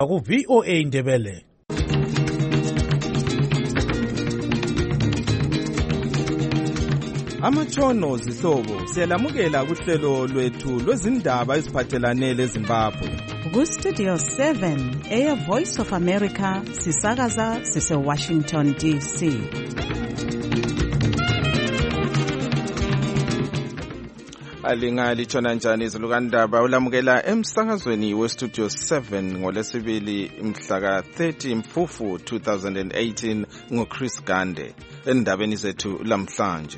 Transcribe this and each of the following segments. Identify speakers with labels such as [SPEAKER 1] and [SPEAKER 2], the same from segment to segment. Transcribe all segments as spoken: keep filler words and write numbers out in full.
[SPEAKER 1] Ku V O A Ndebele.
[SPEAKER 2] Amatshono zihlobo siyalamukela kuhlelo lwethu lwezindaba eziphathelane leZimbabwe.
[SPEAKER 3] Ku Studio seven eya Voice of America sisakaza sise Washington D C.
[SPEAKER 2] Alingali tshona njani izilukandaba ulamukela emsakazweni we Studio seven ngolesibili mhla thirty Mfufu twenty eighteen ngoChris Gande endabeni zethu lamhlanje.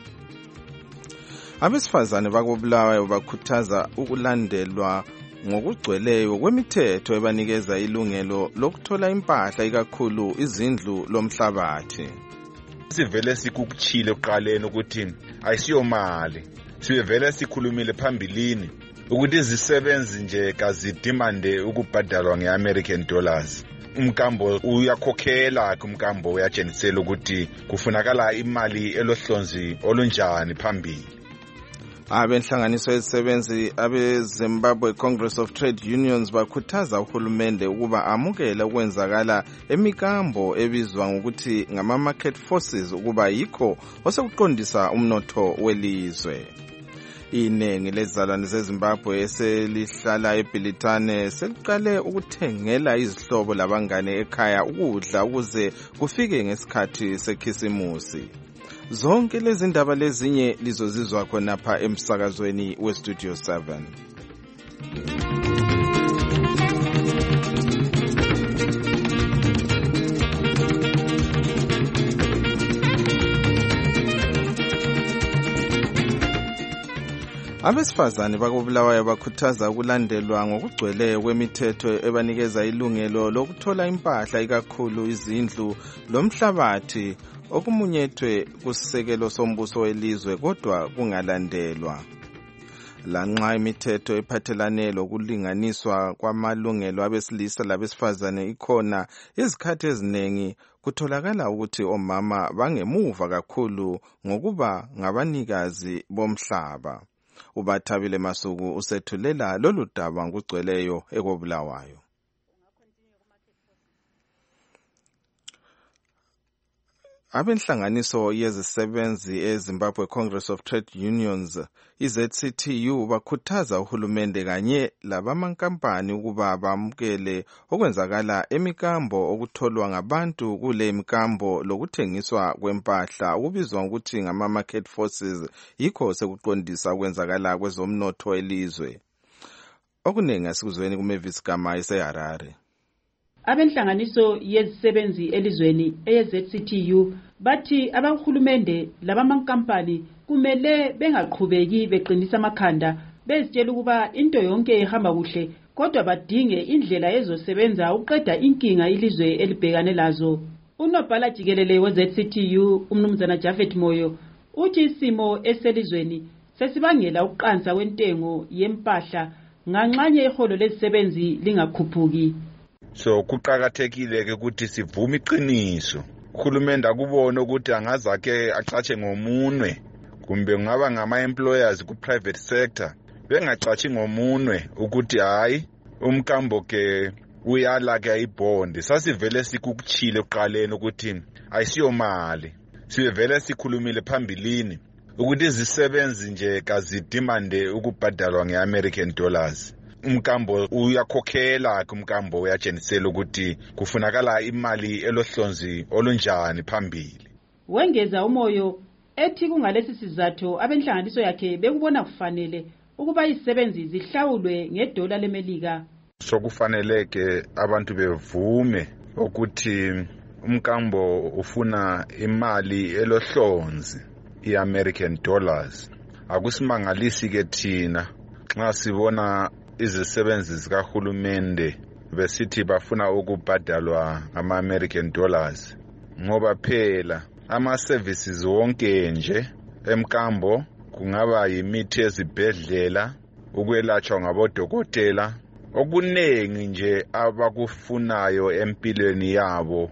[SPEAKER 2] Abesifazane bakubulawayo bakhuthaza ukulandelwa ngokugcweleyo kwemithetho ebanikeza ilungelo lokuthola impahla ikakhulu izindlu lomhlabathi.
[SPEAKER 4] Sivele sikukuchile uqaleni ukuthi ayisiyo mali. Sivele sikhulumile phambilini ukuthi izisebenzi nje kazidimande ukubhadalwa ngeAmerican dollars. Umkambo uyakhokhela kumkambo uyatshengisela ukuthi kufunakala imali elohlonzi olunjani phambili.
[SPEAKER 2] Abenhlanganiso yezisebenzi abeZimbabwe Congress of Trade Unions bakhuthaza uhulumende ukuba amukele ukwenzakala emikambo ebizwa ngokuthi ngama market forces ukuba yikho osekuqondisa umnotho welizwe. Inengi lezizalwane zeZimbabwe eselihlala eBhilitane seliqale ukuthengela izihlobo labangane ekhaya ukudla ukuze kufike ngesikhathi sekhisimusi. Zonke lezi ndaba lezinye lizozizwa khonapha emsakazweni we Studio seven. Abesifazane bakubulawayo bakhuthaza ukulandelwa ngokugcweleyo kwemithetho ebanikeza ilungelo lokuthola impahla ikakhulu izindlu lomhlabathi okumunyethwe kusisekelo sombuso welizwe kodwa kungalandelwa. Lanxa imithetho ephathelane lokulinganiswa kwamalungelo abesilisa labesifazane ikhona, izikhathi eziningi kutholakala ukuthi omama bangemuva kakhulu ngokuba ngabanikazi bomhlaba. Ubathabile Masuku usethulela lolu daba ngokugcweleyo ekobulawayo. Abenhlanganiso yezisebenzi eZimbabwe Congress of Trade Unions i-Z C T U bakhuthaza uhulumende kanye labamankampani ukuba bamukele okwenzakala emikambo okutholwa ngabantu kule mikambo lokuthengiswa kwempahla okubizwa ukuthi ngama market forces yikho sekuqondisa okwenzakala kwezomnotho elizwe. Okunengi asikuzweni kuMavis Gama eseHarare.
[SPEAKER 5] Abenhlanganiso yezisebenzi elizweni eye-Z C T U bathi abahulumende labamankampani kumele bengaqhubeki beqinisa amakhanda bezitshela ukuba into yonke ihamba kuhle kodwa badinge indlela ezosebenza uqeda inkinga ilizwe elibhekane lazo. Unobhala jikelele we-Z C T U umnumzana Jafet Moyo uthi isimo eselizweni sesibangela ukuqansa kwentengo yempahla nganxanye iholo lezisebenzi lingakhuphuki.
[SPEAKER 4] So kuqakathekile ke ukuthi sivume iqiniso. Uhulumende akubona ukuthi angazake acatshe ngomunwe kumbe kungaba ngama employers ku private sector bengacatshe ngomunwe ukuthi hayi umkambo ke uyala ke ibond. Sasivele sikukuchile uqaleni ukuthi ayisiyo mali. Sivele sikhulumile phambilini ukuthi izisebenzi nje kazidimande ukubhadalwa ngeAmerican dollars. Umkambo uyakhokhela kumkambo uyatshengisela ukuthi kufunakala imali elohlonzi olunjani phambili.
[SPEAKER 5] Wengeza uMoyo ethi kungalesi sizathu abenhlanganiso yakhe bekubona kufanele ukuba izisebenzi zihlawulwe ngedola leMelika.
[SPEAKER 4] So kufanele ke abantu bevume ukuthi umkambo ufuna imali elohlonzi iAmerican dollars. Akusimangalisi ke thina nxa sibona izisebenzi zikahulumende besithi bafuna ukubhadalwa ama-American dollars ngoba phela ama-services wonke nje emkambo kungaba yimithi ezibhedlela ukwelatshwa ngabodokotela okunengi nje abakufunayo empilweni yabo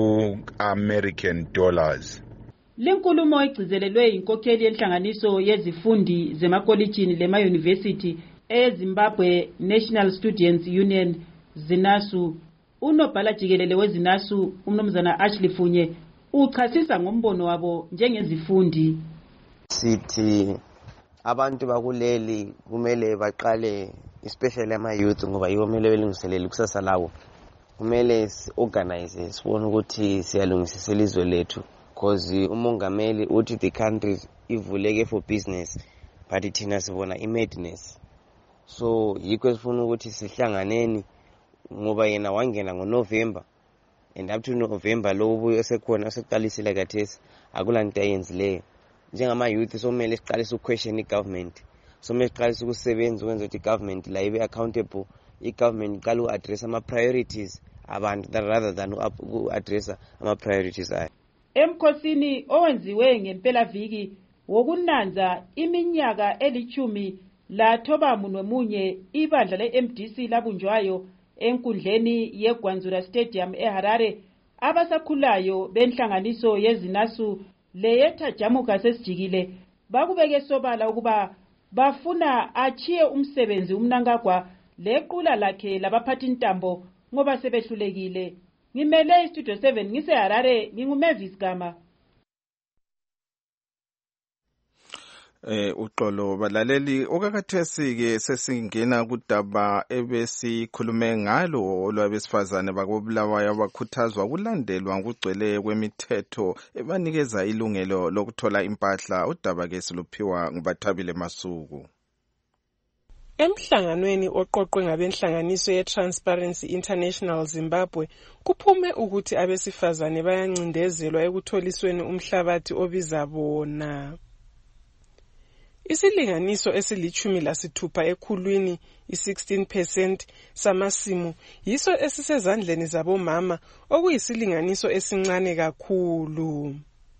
[SPEAKER 4] ku-American dollars.
[SPEAKER 5] Lenkulumo igcizelelwe inkokheli yenhlanganiso yezifundi zemakolitshini lema-university eZimbabwe National Students Union ZINASU. Unobhala jikelele weZINASU umnumzana Ashley Funye uchasisa ngombono wabo njengezifundi.
[SPEAKER 6] Sithi abantu bakuleli kumele baqale especially ama youth ngoba yiwo kumele belungiselele ikusasa lawo. Kumele organize sibone ukuthi siyalungisisa ilizwe lethu because umongameli uthi the country ivuleke for business but thina sibona imadness. So yikho sifuna ukuthi sihlanganeni ngoba yena wangena ngoNovember and up to November lo ubuye esekhona oseqalisile kathesi akulanto ayenzileyo. Njengama youth somele siqalise ukuquestion igovernment, somele siqalise ukusebenza ukwenza ukuthi igovernment la ibe accountable, igovernment iqala uaddress ama priorities abantu rather than uaddress ama priorities ayo.
[SPEAKER 5] Emkhosini owenziwe ngempela viki wokunanza iminyaka elichumi la thoba munwemunye ibandla le-M D C labunjwayo enkundleni yeGwanzura Stadium eHarare, abasakhulayo benhlanganiso yeZINASU leyetha jamuka sesijikile bakubeke sobala ukuba bafuna achiye umsebenzi umnankagwa lequla lakhe labaphathi intambo ngoba sebehlulekile. Ngimele iStudio seven ngiseHarare, nginguMavis Gama.
[SPEAKER 2] Eh uqolo balaleli okakathesi ke sesingena kudaba ebesikhulume ngalo olwabesifazane bakobulawayo abakhuthazwa kulandelwa ngugcwele kwemithetho ebanikeza ilungelo lokuthola impahla. Udaba ke siluphiwa nguBathabile Masuku.
[SPEAKER 7] Emhlanganweni oqoqwe ngabenhlanganiso ye-Transparency International Zimbabwe kuphume ukuthi abesifazane bayancindezelwa ekutholisweni umhlabathi obiza bona. Isilinganiso esilichumi lasithupha ekhulwini i-sixteen percent samasimu yiso esisezandleni zabomama, okuyisilinganiso esincane kakhulu.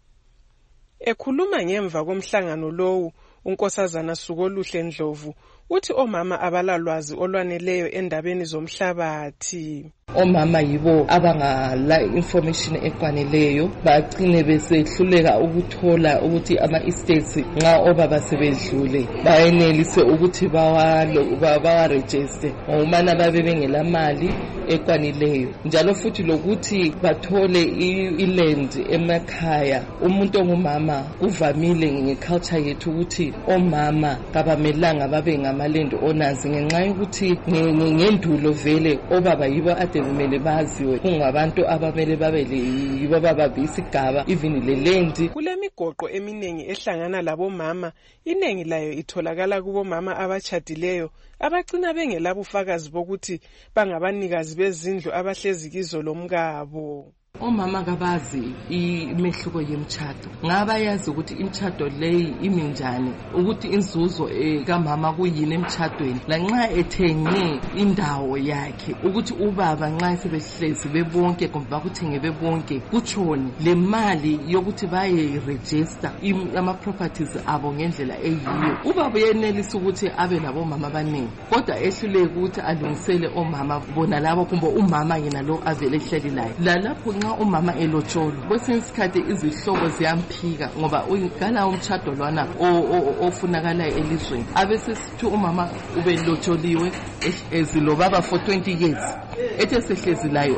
[SPEAKER 7] Ekhuluma ngemva komhlangano lowu, uNkosazana Sukoluhle Ndlovu uthi omama abalalwazi olwaneleyo endabeni zomhlabathi.
[SPEAKER 8] Omama yibo abangala information ekwaneleyo, bagcine besehluleka ukuthola ukuthi ama estates nxa obaba sebedlule bayenelise ukuthi bawalo bawa register ngomana babe bengela mali ekwanileyo, njalo futhi lokuthi bathole iland emakhaya. Umuntu ongumama kuvamile ngeculture yethu ukuthi omama kabamelanga babe ngamaland owners ngenxa yokuthi ngendulo vele obaba yibo ade kumele baziwe kungabantu abamele babe yibo baba bisigaba even le land.
[SPEAKER 7] Kulemigoqo eminengi ehlangana labomama, inengi layo itholakala kubomama abachadileyo abagcina bengelabufakazi bokuthi bangabanikazi bezindlu abahlezi kizo lomkabo.
[SPEAKER 8] Omama kabazi imehluko yemtshado, ngaba yazi ukuthi imtshado leyi iminjani, ukuthi inzuzo kamama kuyini emtshadweni, lanxa ethenge indawo yakhe ukuthi ubaba nxa sebehlezi bebonke kumbe bakuthenge bebonke kutshoni le mali yokuthi baye register ama properties abo ngendlela eyiyo. Ubaba yenelisa ukuthi abe labo mama abaningi kodwa ehluleke ukuthi alungisele omama bona labo kumbe umama yena lo avele ehleli laye. Lalapho nxa umama elotsholo kwesinye isikhathi izihlobo ziyamphika ngoba ugala umtshado lwana ofunakalayo elizweni, abesesithi umama ubelotsholiwe ezilobaba for twenty years ethe sehlezi layo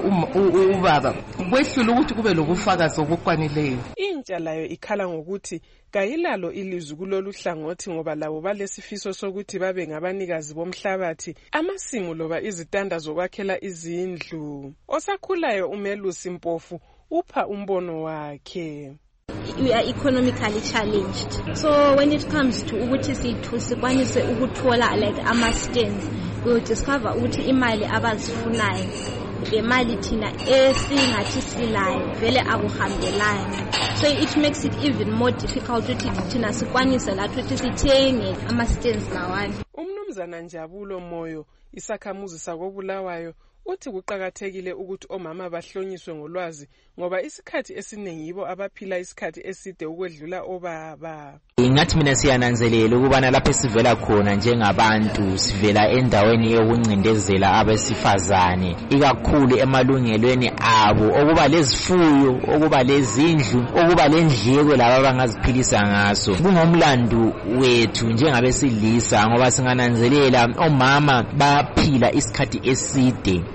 [SPEAKER 8] ubaba kwehlula ukuthi kube lobufakazi obukwanileyo.
[SPEAKER 7] Intsha layo ikhala ngokuthi kayilalo ilizwi kulolu hlangothi ngoba labo balesifiso sokuthi babe ngabanikazi bomhlabathi, amasimu loba izitanda zokwakhela izindlu. Osakhulayo uMelusi Mpofu upha umbono wakhe.
[SPEAKER 9] We are economically challenged, so when it comes to ukuthi sithu sikwanise ukuthola like ama stands, we will discover ukuthi imali abazifunayo le mali thina esingathi silayo vele akuhambelani, so it makes it even more difficult ukuthi thina sikwanise lathi ukuthi sithenge ama stands lawani.
[SPEAKER 7] Umnumzana Njabulo Moyo isakhamuzi sakobulawayo uthi kuqakathekile ukuthi omama bahlonyiswe ngolwazi ngoba isikhathi esiningi yibo abaphila isikhathi eside ukwedlula obaba.
[SPEAKER 10] Ngathi mina siyananzelela ukubana lapho sivela khona njengabantu sivela endaweni yokuncindezela abesifazane ikakhulu emalungelweni abo, okuba lezifuyo, okuba lezindlu, okuba lendleko laba abangaziphilisa ngaso. Kungomlando wethu njengabesilisa ngoba singananzelela omama baphila isikhathi eside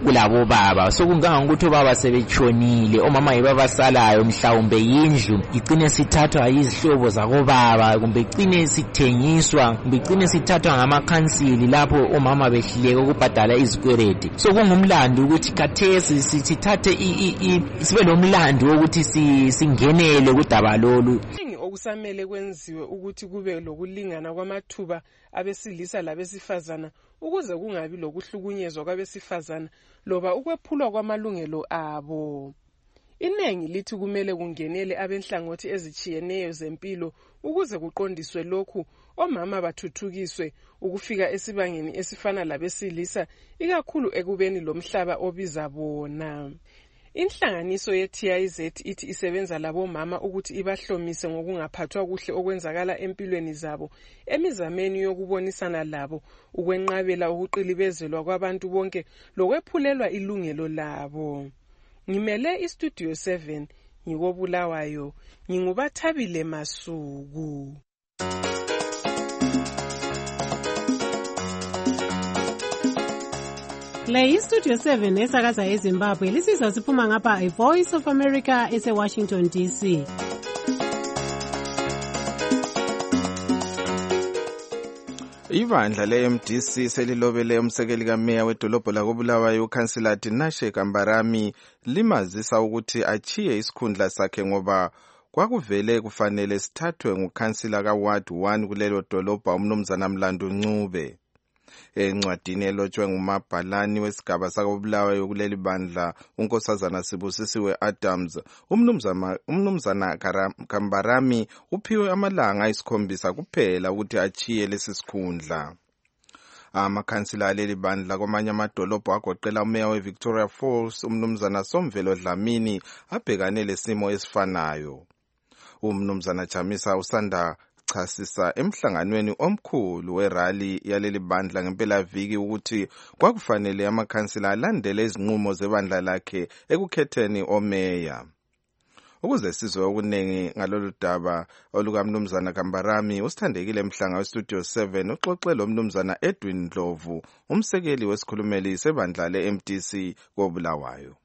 [SPEAKER 10] kulabo baba. Sokunganga ukuthi obaba sebetshonile, omama yibo abasalayo, mhlawumbe indlu igcine sithathwa yizihlobo zakobaba, kumbe igcine sithengiswa, kumbe igcine sithathwa ngamakhansili lapho omama behluleka ukubhadala izikweleti. Sokungumlando ukuthi khathesi sithathe sibe lomlando wokuthi singenele kudaba lolu.
[SPEAKER 7] Okusamele kwenziwe ukuthi kube lokulingana kwamathuba abesilisa labesifazana ukuze kungabi lokuhlukunyezwa kwabesifazana loba ukwephulwa kwamalungelo abo. Inengi lithi kumele kungenele abenhlangothi ezichiyeneyo zempilo ukuze kuqondiswe lokhu, omama bathuthukiswe ukufika esibangeni esifana labesilisa, ikakhulu ekubeni lomhlaba obiza bona. Inhlanganiso ye-T I Z ithi isebenza labomama ukuthi ibahlomise ngokungaphathwa kuhle okwenzakala empilweni zabo, emizameni yokubonisana labo ukwenqabela ukuqilibezelwa kwabantu bonke lokwephulelwa ilungelo labo. Ngimele iStudio seven ngikobulawayo, ngingubathabile Masuku.
[SPEAKER 11] Le iStudio seven esakaza eZimbabwe lisizwa siphuma ngapha iVoice of America ese-Washington D C.
[SPEAKER 2] Ibandla le-M D C selilobele umsekeli kameya wedolobho lakobulawayo uKhansila Tinashe Kambarami limazisa ukuthi achiye isikhundla sakhe ngoba kwakuvele kufanele sithathwe ngukhansila kaWard one kulelo dolobha umnumzana Mlando Ncube. Encwadini elotshwe ngumabhalani wesigaba sakobulawayo kuleli bandla unkosazana Sibusisiwe Adams, umnumzana umnumzana Kambarami uphiwe amalanga ayisikhombisa kuphela ukuthi achiye lesi sikhundla. Amakhansila aleli bandla kwamanye amadolobho agoqela umeya weVictoria Falls umnumzana Somvelo Dlamini abhekane lesimo esifanayo. Umnumzana Chamisa usanda chasisa emhlanganweni omkhulu werally yaleli bandla ngempela viki ukuthi kwakufanele amakhansila alandele izinqumo zebandla lakhe ekukhetheni omeya. Ukuze sizwe okuningi ngalolu daba olukamnumzana Kambarami, usithandekile Mhlanga weStudio seven uxoxe lo mnumzana Edwin Ndlovu, umsekeli wesikhulumeli sebandla le-M D C kobulawayo.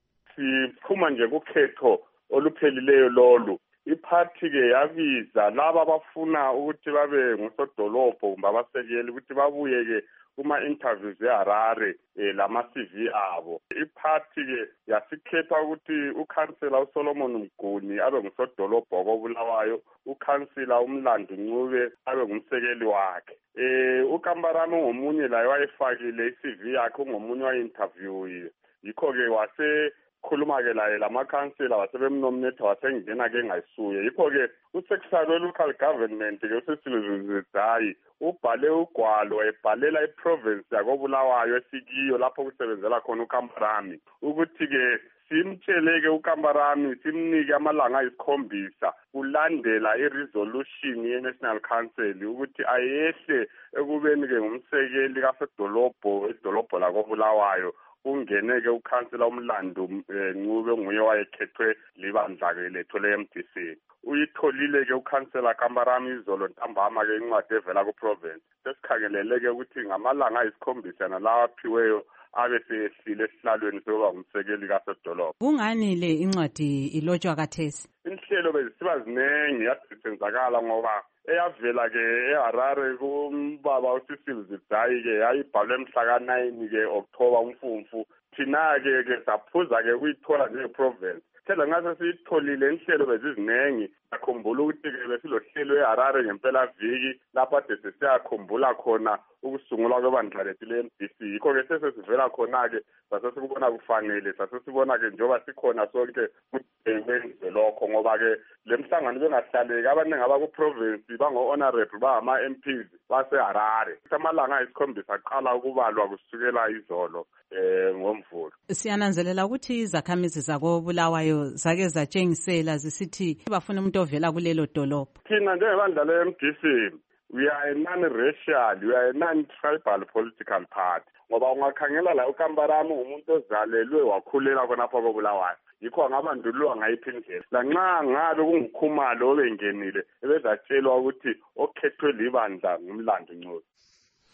[SPEAKER 12] Siphuma nje kukhetho oluphelileyo lolu. Iphathi ke yabiza laba abafuna ukuthi babe ngusodolobho kumbe abasekeli ukuthi babuye ke kuma interviews eHarare eh, lama C V abo. Iphathi ke yasikhetha ukuthi ukhansela uSolomon Mguni abe ngusodolobho kobulawayo, ukhansela uMlando Ncube abe ngumsekeli wakhe. Eh uKambarami ngomunye la wayefakile i-C V yakhe ngomunye wa interview. Yikho ke wase khuluma ke laye lamakhansela wasebemnominate wasengena ke ngayisuye. Yikho ke uSecretary we-Local Government ke uSisiluzidzayi ubhale ugwalo ebhalela iprovince yakobulawayo esikiyo lapho kusebenzela khona uKambarami ukuthi ke simtsheleke uKambarami simnike amalanga ayisikhombisa kulandela iresolution ye-National Council ukuthi ayehle ekubeni ke ngumsekeli kasedolobho edolobho lakobulawayo kungeneke ukhansela uMlando Ncube nguye wayekhethwe libandla ke letho le-M D C. Uyitholile ke ukhansela Kambarami izolo ntambama ke incwadi evela ku-province. Sesikhangelele ke ukuthi ngamalanga ayisikhombisa nalawa aphiweyo abe seyehlile esihlalweni sokuba ngumsekeli kasedolobho.
[SPEAKER 3] Kungani le incwadi ilotshwa kathesi?
[SPEAKER 12] Inhlelo bezisiba zinengi yadisenzakala ngoba eyavela ke eHarare kumbaba uSisiluzidzayi ke yayibhalwe mhla ka nine ke October umfumfu. Thina ke ke saphuza ke kuyithola nje province. Phela ngase sitholile inhlelo bezizinengi akhumbula ukuthi ke besilohlelo eHarare ngempela viki lapha de sesiyakhumbula khona ukusungulwa kwebandla lethu le-M D C. Yikho ke sesivela khona ke sasesibona kufanele sasesibona ke njoba sikhona sonke kwenze lokho ngoba ke lemhlangano bengahlaleki abaningi abaku-province bango-honorable bangama-M Ps baseHarare. Amalanga ayisikhombisa aqala ukubalwa kusukela izolo eh ngomvulo.
[SPEAKER 3] Siyananzelela ukuthi izakhamizi zakobulawayo zake zatshengisela zisithi bafuna umuntu ovela kulelo dolobho.
[SPEAKER 12] Thina njengebandla le-M D C we are a non-racial, we are a non-tribal political party. Ngoba ungakhangela la uKambarami umuntu ozalelwe wakhulela khonapha kobulawayo. Yikho ngabandulwa ngayiphi indlela. La nxa ngabe kungikhumalo obengenile ebezatshelwa ukuthi okhethwe libandla ngumlando Ncube.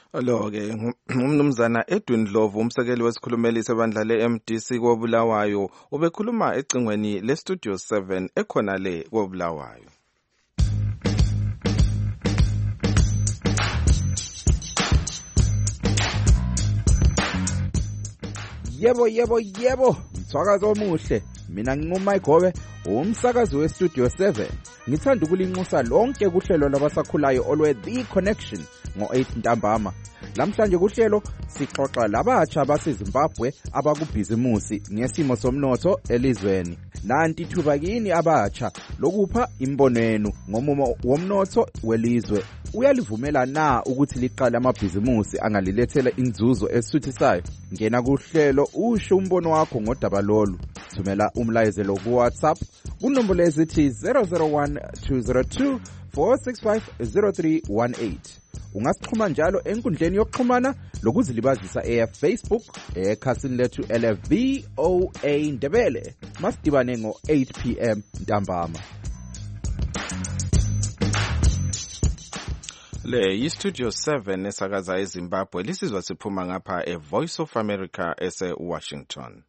[SPEAKER 2] Lo-ke umnumzana Edwin Dlovu umsekeli wesikhulumeli sebandla le-M D C koBulawayo ubekhuluma ecingweni le-Studio seven ekhona le koBulawayo.
[SPEAKER 13] Yebo yebo yebo mthwakazo omuhle mina nginguMayigobe umsakazi weStudio seven ngithanda ukulinxusa lonke kuhlelo labasakhulayo olwe The Connection ngo eight ntambama. Lamhlanje kuhlelo sixoxa labatsha baseZimbabwe abakubhizimusi ngesimo somnotho elizweni. Nanti thuba kini abatsha lokupha imbono yenu ngomumo womnotho welizwe. Uyalivumela na ukuthi liqale amabhizimusi angalilethela inzuzo esuthisayo? Ngena kuhlelo usho umbono wakho ngodaba lolu. Thumela umlayezelo ku WhatsApp kunombolo ezithi zero zero one two zero two four six five zero three one eight. Ungasixhuma njalo enkundleni yokuxhumana lokuzilibazisa eFacebook ekhasini lethu L F V O A Ndebele. Masidibane ngo eight p m ntambama.
[SPEAKER 2] Le yi-Studio seven esakaza eZimbabwe lisizwa siphuma ngapha eVoice of America ese Washington.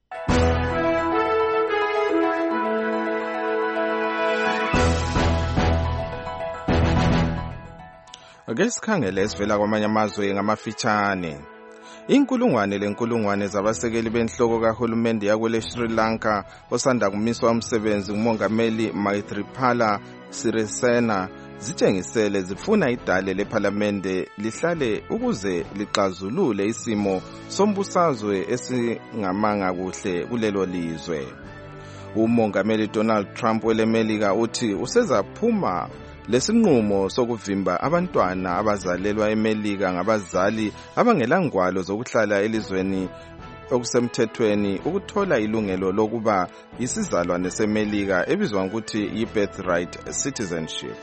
[SPEAKER 2] Ake sikhangele esivela kwamanye amazwe ngamafitshane. Inkulungwane lenkulungwane zabasekeli benhloko kahulumende yakule Sri Lanka osanda kumiswa umsebenzi ngumongameli Maithripala Sirisena zitshengisele zifuna idale lePhalamende lihlale ukuze lixazulule isimo sombusazwe esingamanga kuhle kulelo lizwe. Umongameli Donald Trump welemelika uthi usezaphuma lesinqumo sokuvimba abantwana abazalelwa eMelika ngabazali abangelangwalo zokuhlala elizweni okusemthethweni ukuthola ilungelo lokuba isizalwane seMelika ebizwa ngokuthi yi-birthright citizenship.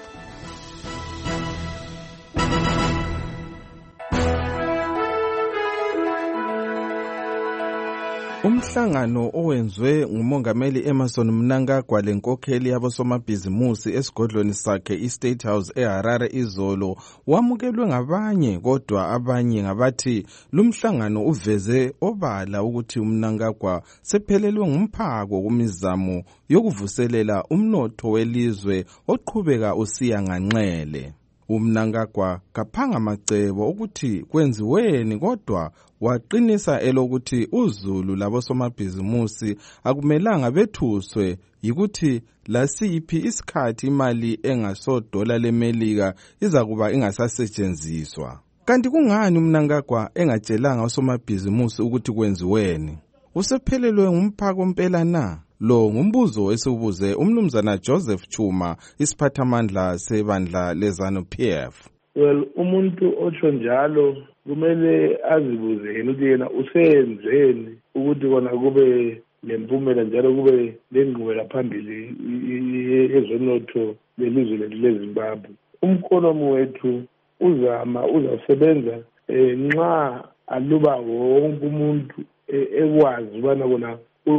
[SPEAKER 2] Umhlangano owenzwe ngumongameli Emmerson Mnangagwa lenkokheli yabosomabhizimusi esigodlweni sakhe iState House eHarare izolo wamukelwe ngabanye kodwa abanye ngabathi lumhlangano uveze obala ukuthi uMnangagwa sephelelwe ngumphako kumizamo yokuvuselela umnotho welizwe oqhubeka usiya nganxele. uMnangagwa kaphanga macebo ukuthi kwenziweni kodwa waqinisa elokuthi uZulu labosomabhizimusi akumelanga bethuswe yikuthi lasiphi isikhathi imali engasodola leMelika izakuba ingasasetshenziswa. Kanti kungani uMnangagwa engatshelanga osomabhizimusi ukuthi kwenziweni? Usephelelwe ngumphako impela na? Lo ngumbuzo esibuze umnumzana Joseph Chuma isiphathamandla sebandla leZANU P F.
[SPEAKER 14] Well, umuntu otsho njalo kumele azibuze ukuthi yena usenzeni ukuthi kona kube lempumela njalo kube lengqubela phambili ezonotho lelizwe leZimbabwe. Umkhonomi wethu uzama uzasebenza nxa aluba wonke umuntu ekwazi ubana kona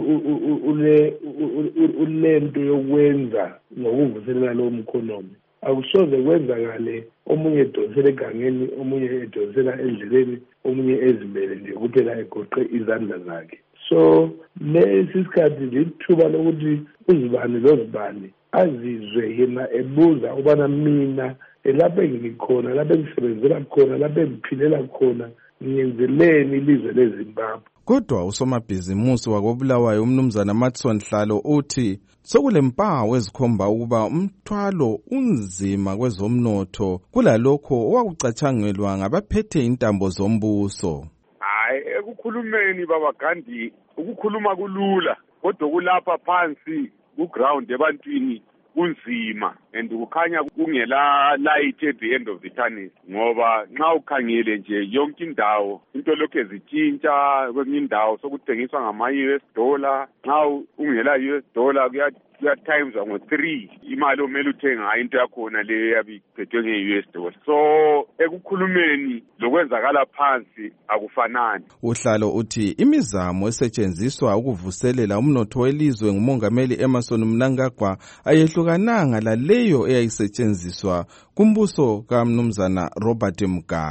[SPEAKER 14] ule ulento yokwenza ngokuvuselela lo mkhonomi. Akusoze kwenzakale omunye edonsela egangeni, omunye edonsela endleleni, omunye ezimele nje kuphela egoqe izandla zakhe. So lesi isikhathi lithuba lokuthi uzibani lozibani azizwe yena ebuza ubana mina lapha engikhona, lapha engisebenzela khona, lapha engiphilela khona ngiyenzeleni ilizwe leZimbabwe.
[SPEAKER 2] Kodwa usomabhizimusi wakoBulawayo umnumzana Matson Hlalo uthi sokulempawu ezikhomba ukuba umthwalo unzima kwezomnotho kulalokho owakucatshangelwa ngabaphethe intambo zombuso.
[SPEAKER 12] Hayi, ekukhulumeni baba Gandhi ukukhuluma kulula kodwa kulapha phansi ku ground ebantwini kunzima and kukhanya kungela light at the end of the tunnel ngoba nxa ukhangele nje yonke indawo into lokho ezitshintsha kwenye indawo sokuthengiswa ngama-U S dollar nxa ungela U S dollar kuya kuya times ngo three imali omele uthenga ngayo into yakhona le yabiphethwe nge-U S dollar. So ekukhulumeni lokwenzakala phansi akufanani.
[SPEAKER 2] Uhlalo uthi imizamo esetshenziswa ukuvuselela umnotho welizwe ngumongameli Emmerson Mnangagwa ayehlukananga laleyo eyayisetshenziswa kumbuso kaMnumzana Robert Mugabe.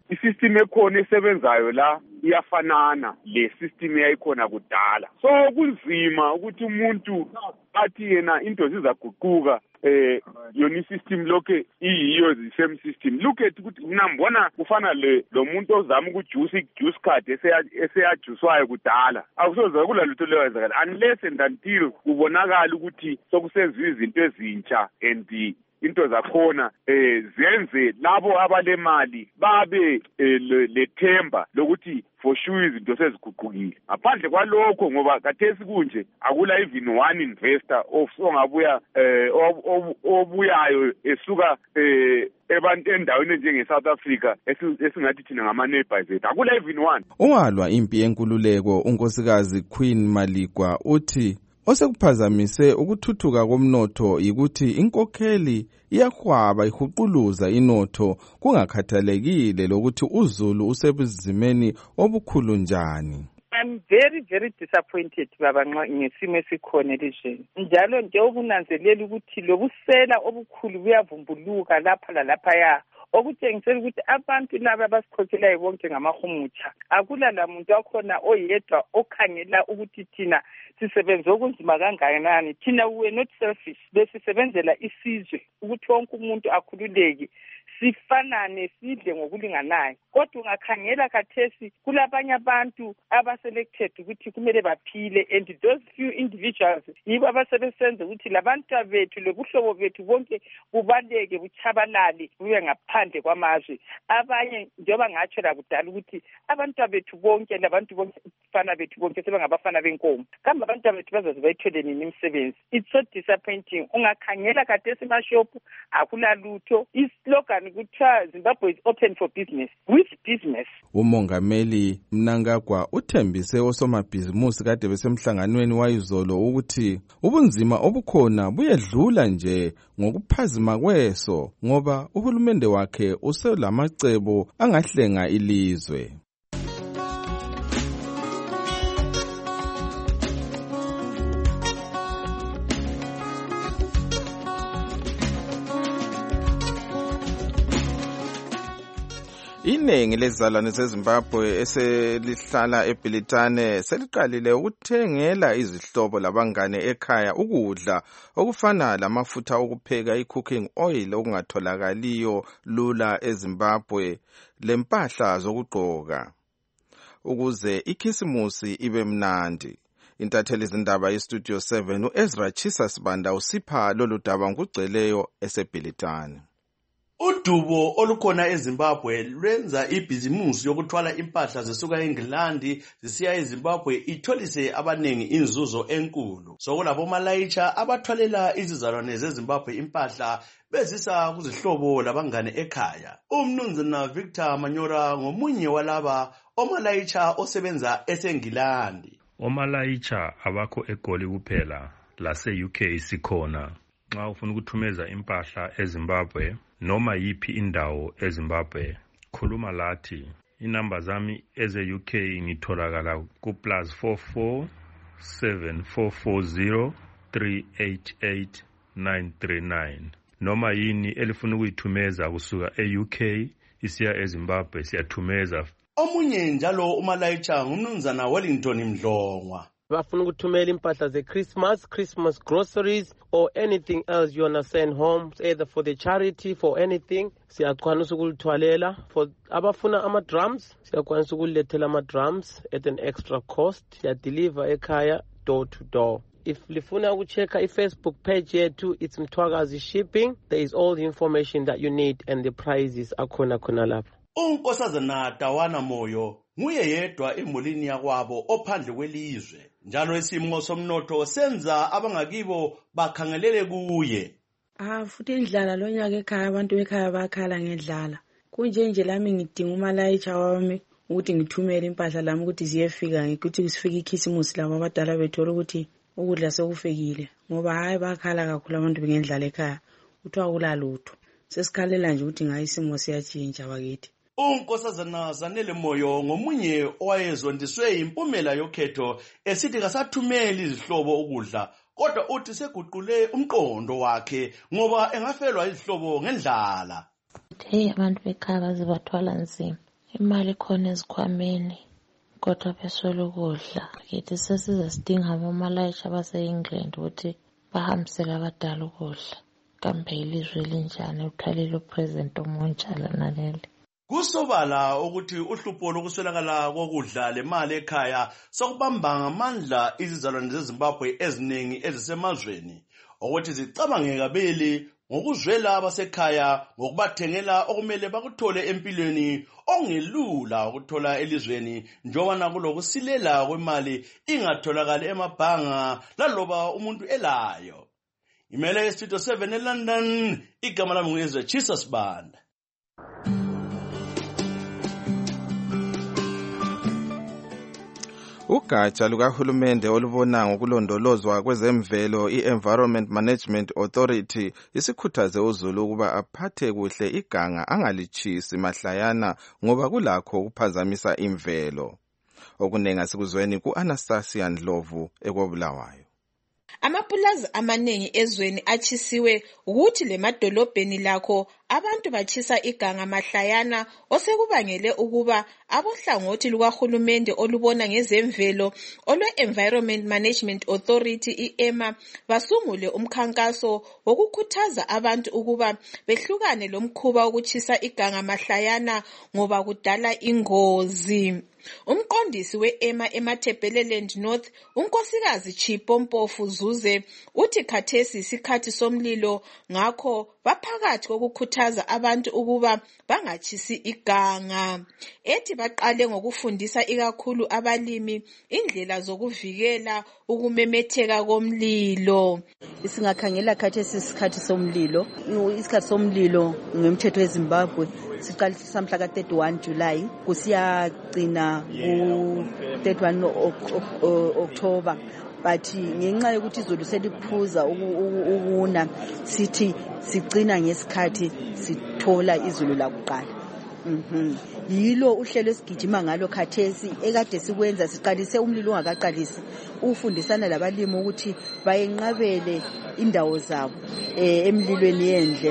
[SPEAKER 15] isystem ekhona esebenzayo la iyafanana le system eyayikhona kudala. So kunzima ukuthi umuntu athi yena into zizaguquka eh yona isystem lokhe iyiyo the same system. Look at ukuthi nambona kufana le lo muntu ozama ukujuice juice card eseyajuswayo kudala. Akusoze kulalutho lewenzakala unless and until kubonakala ukuthi sokusenziwa izinto ezintsha and into zakhona eh zenze labo abalemali babe lethemba lokuthi for sure izinto seziguqukile. Aphandle kwalokho ngoba kathesi kunje akula even one investor of ongabuya eh obuyayo esuka eh ebantu endaweni njenge South Africa esingathi thina ngama neighbors ethu akula even one.
[SPEAKER 2] Ungalwa impi yenkululeko unkosikazi Queen Maligwa uthi osekuphazamise ukuthuthuka komnotho yikuthi inkokheli iyahwaba ihuquluza inotho kungakhathalekile lokuthi uZulu usebuzimeni obukhulu njani.
[SPEAKER 16] I'm very very disappointed baba nxa ngesimo esikhona elizweni. Njalo nje okunanzelela ukuthi lobusela obukhulu buyavumbuluka lapha lalapha ya. Okutshengisela ukuthi abantu laba abasikhokhelayo bonke ngamahumutsha. Akula lamuntu wakhona oyedwa okhangela ukuthi thina sisebenza okunzima kangakanani. Thina we not selfish. Besisebenzela isizwe ukuthi wonke umuntu akhululeke. Sifanane sidle ngokulinganayo. Kodwa ungakhangela kathesi kulabanye abantu abaselected ukuthi kumele baphile and those few individuals yibo abasebenza ukuthi labantu bethu lobuhlobo bethu bonke bubaleke buchabalale bube ngaphandle kwamazwe. Abanye njengoba ngatsho la kudala ukuthi abantu bethu bonke labantu bonke fana bethu bonke sebengabafana benkomo. Kambe abantu bethu bazaze bayithole nini imisebenzi? It's so disappointing. Ungakhangela kathesi mashop akula lutho. Islogan kuthiwa Zimbabwe is open for business. Which business?
[SPEAKER 2] Umongameli Mnangagwa uthembise osomabhizimusi kade besemhlanganweni wayizolo ukuthi ubunzima obukhona buyedlula nje ngokuphazima kweso ngoba uhulumende wakhe uselamacebo angahlenga ilizwe. Iningi lezizalwane zeZimbabwe eselihlala eBilitane seliqalile ukuthengela izihlobo labangane ekhaya ukudla okufana lamafutha okupheka i-cooking oil okungatholakaliyo lula eZimbabwe lempahla zokugqoka ukuze ikhisimusi ibe mnandi. Intatheli izindaba yeStudio seven uEzra Chisa Sibanda usipha lolu daba ngugceleyo eseBilitane.
[SPEAKER 17] Udubo olukhona eZimbabwe lwenza ibhizimusi yokuthwala impahla zisuka eNgilandi zisiya eZimbabwe itholise abanengi inzuzo enkulu. Sokulabo malayitsha abathwalela izizalwane zeZimbabwe impahla bezisa kuzihlobo labangane ekhaya. Umnumzana Victor Manyora ngomunye walaba omalayitsha osebenza eseNgilandi.
[SPEAKER 18] Omalayitsha abakho eGoli kuphela lase-U K sikhona. Nxa ufuna ukuthumeza impahla eZimbabwe noma yipi indawo eZimbabwe khuluma lathi. Inamba zami eze-U K ngitholakala ku plus four four seven four four zero three eight eight nine three nine. Noma yini elifuna ukuyithumeza kusuka e-U K isiya eZimbabwe siyathumeza.
[SPEAKER 17] Omunye njalo umalayitsha ngumnumzana Wellington Mdlongwa.
[SPEAKER 19] Bafuna ukuthumela impahla ze Christmas, Christmas groceries or anything else you wanna send home, either for the charity, for anything. Siyakwanisa ukulithwalela. For abafuna ama drums, siyakwanisa ukulethela ama drums at an extra cost. Siya deliver ekhaya door to door. If lifuna ukuchecka i-Facebook page yethu, it's Mthwakazi Shipping. There is all the information that you need and the prices akhona khona lapho.
[SPEAKER 17] Unkosazana Tawana Moyo nguye yedwa emulini yakwabo ophandle kwelizwe. Njalo isimo somnotho senza abangakibo bakhangelele kuye.
[SPEAKER 20] Ah futhi indlala lonyaka ekhaya abantu bekhaya bakhala ngendlala. Kunje nje lami ngidinga umalayitsha wami ukuthi ngithumele impahla lami ukuthi ziyefika ngikuthi sifike ikhisimusi labo abadala bethola ukuthi ukudla sekufikile ngoba hayi bakhala kakhulu abantu ngendlala ekhaya. Uthiwa kulalutho. Sesikhalela nje ukuthi ngayi isimo siyatshintsha bakithi.
[SPEAKER 17] Unkosazana Zanele Moyo ngomunye owayezondiswe impumela yokhetho esithi kasathumeli izihlobo ukudla kodwa uthi seguqule umqondo wakhe ngoba engafelwa izihlobo ngendlala.
[SPEAKER 21] Hey abantu bekhaya bazibathwala nzima imali khona ezikhwameni kodwa beswele ukudla. Kithi sesize sidinga abomalayisha base-England ukuthi bahambisele abadala ukudla. Kambe ilizwe linjani uthwalile upresident omuntshala naleli.
[SPEAKER 17] Kusobala ukuthi uhlupho lokuswelakala kokudla lemali ekhaya sokubamba ngamandla izizalwane zeZimbabwe eziningi ezisemazweni ukuthi zicabange kabili ngokuzwela abasekhaya ngokubathengela okumele bakuthole empilweni ongelula ukuthola elizweni njengoba kulokusilela kwemali ingatholakali emabhanga laloba umuntu elayo. Imele Studio seven eLondon, igama lami nguEzra Jesus Banda.
[SPEAKER 2] Ugatsha lukahulumende olubona ngokulondolozwa kwezemvelo i-Environment Management Authority isikhuthaze uZulu ukuba aphathe kuhle iganga angalichisi mahlayana ngoba kulakho ukuphazamisa imvelo. Okunenga sikuzweni ku-Anastasia Ndlovu ekobulawayo.
[SPEAKER 22] Amapulazi amaningi ezweni achisiwe ukuthi lemadolobheni lakho abantu bachisa iganga mahlayana osekubangele ukuba abohlangothi lukahulumende olubona ngezemvelo olwe-Environment Management Authority i-EMA basungule umkhankaso wokukhuthaza abantu ukuba behlukane lomkhuba wokuchisa iganga mahlayana ngoba kudala ingozi. Umqondisi we-EMA eMatabeleland North, unkosikazi Chipompofu Zuze, uthi khathesi isikhathi somlilo ngakho baphakathi kokukhuthaza abantu ukuba bangachisi iganga. Ethi baqale ngokufundisa ikakhulu abalimi indlela zokuvikela ukumemetheka komlilo.
[SPEAKER 23] Isingakhangela khathesi isikhathi somlilo, isikhathi somlilo ngemthetho weZimbabwe siqalisisa mhla ka thirty-one July kusiyagcina ku thirty-one October. But ngenxa yokuthi izulu seliphuza ukuna sithi sigcina ngesikhathi sithola izulu lakuqala. Mhm. Yilo uhlelo esigijima ngalo khathesi ekade sikwenza siqalise umlilo ungakaqalisi ufundisana labalimi ukuthi bayenqabele indawo zabo eh emlilweni yendle.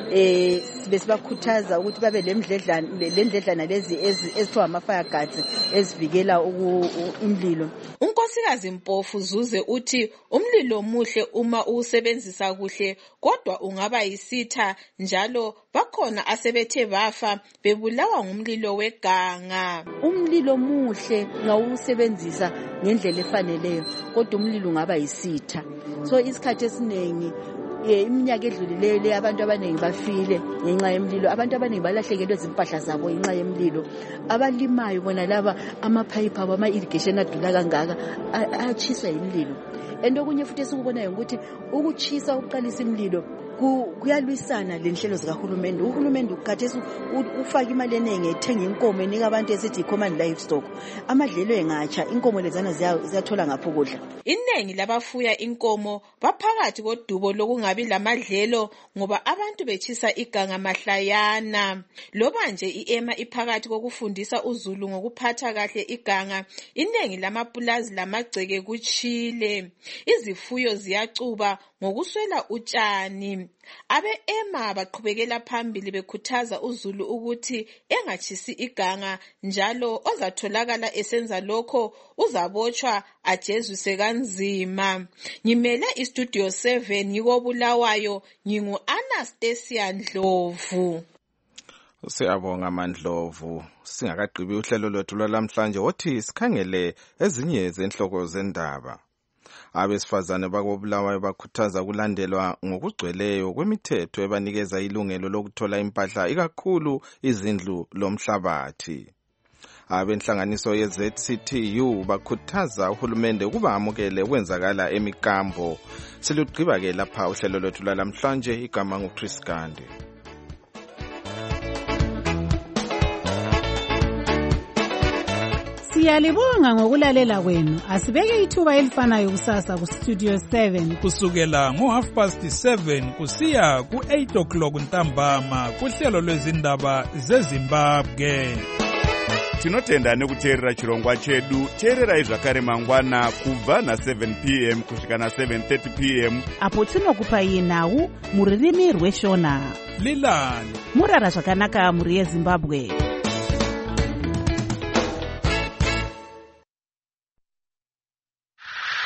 [SPEAKER 23] Eh besibakhuthaza ukuthi babe lemdledlana lendledlana lezi ezithiwa ama fire guards ezivikela umlilo.
[SPEAKER 22] Unkosikazi Mpofu Zuze uthi umlilo muhle uma usebenzisa kuhle kodwa ungaba yisitha njalo bakhona asebethe bafa bebulawa ngumlilo weganga.
[SPEAKER 23] Umlilo muhle ngawusebenzisa ngendlela efaneleyo kodwa umlilo ungaba yisitha. So isikhathi esinengi iminyaka edlulileyo le abantu abaningi bafile ngenxa yemlilo, abantu abaningi balahlekelwe izimpahla zabo ngenxa yemlilo. Abalimayo bona laba amapipe abo ama irrigation adula kangaka achisa imlilo. Endokunye futhi esikubonayo ukuthi ukuchisa ukuqalisa imlilo kuyalwisana lenhlelo zikahulumende. Uhulumende ukhathesi ufaka imali eningi ethenga inkomo enika abantu esithi common livestock. Amadlelo engatsha inkomo lezana ziyathola ngapho kudla.
[SPEAKER 22] Iningi labafuya inkomo baphakathi kodubo lokungabi lamadlelo ngoba abantu bechisa iganga mahlayana. Loba nje i-EMA iphakathi kokufundisa uZulu ngokuphatha kahle iganga, iningi lamapulazi lamagceke kuchile. Izifuyo ziyacuba ngokuswela utshani. Abe-EMA baqhubekela phambili bekhuthaza uZulu ukuthi engachisi iganga njalo ozatholakala esenza lokho uzabotshwa ajezwise kanzima. Ngimele iStudio seven yikobulawayo ngingu Anastasia Ndlovu.
[SPEAKER 2] Siyabonga Mandlovu. Singakaqhibi uhlelo lwethu lwalamhlanje othi sikhangele ezinye zenhloko zendaba. Abesifazane bakobulawayo bakhuthaza kulandelwa ngokugcweleyo kwemithetho ebanikeza ilungelo lokuthola impahla ikakhulu izindlu lomhlabathi. Abenhlanganiso ye-Z C T U bakhuthaza uhulumende ukuba amukele ukwenzakala emikambo. Silugqiba ke lapha uhlelo lwethu lwalamhlanje, igama nguChris Gandhi.
[SPEAKER 11] Siyalibonga ngokulalela kwenu. Asibeke ithuba elifanayo kusasa ku Studio seven
[SPEAKER 1] kusukela ngo half past seven kusiya ku eight o'clock ntambama kuhlelo lwezindaba zeZimbabwe.
[SPEAKER 24] Tinotenda nekuteerera chirongwa chedu. Teererai zvakare mangwana kubva na seven p m kusvika na seven thirty p m
[SPEAKER 3] apo tinokupai nhau muririmi rweshona.
[SPEAKER 1] Lilani
[SPEAKER 3] murara zvakanaka muri yeZimbabwe.